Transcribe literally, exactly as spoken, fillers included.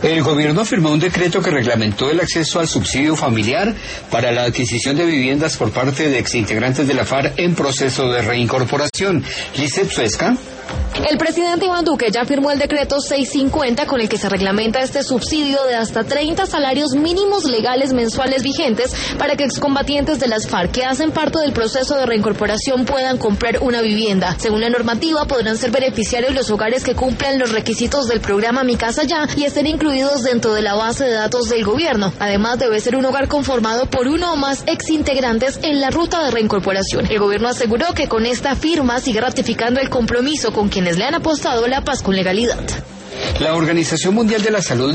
El gobierno firmó un decreto que reglamentó el acceso al subsidio familiar para la adquisición de viviendas por parte de exintegrantes de la FARC en proceso de reincorporación. Lizeth Suezca. El presidente Iván Duque ya firmó el decreto seiscientos cincuenta con el que se reglamenta este subsidio de hasta treinta salarios mínimos legales mensuales vigentes para que excombatientes de las FARC que hacen parte del proceso de reincorporación puedan comprar una vivienda. Según la normativa, podrán ser beneficiarios los hogares que cumplan los requisitos del programa Mi Casa Ya y estén incluidos dentro de la base de datos del gobierno. Además, debe ser un hogar conformado por uno o más exintegrantes en la ruta de reincorporación. El gobierno aseguró que con esta firma sigue ratificando el compromiso con quienes le han apostado la paz con legalidad. La Organización Mundial de la Salud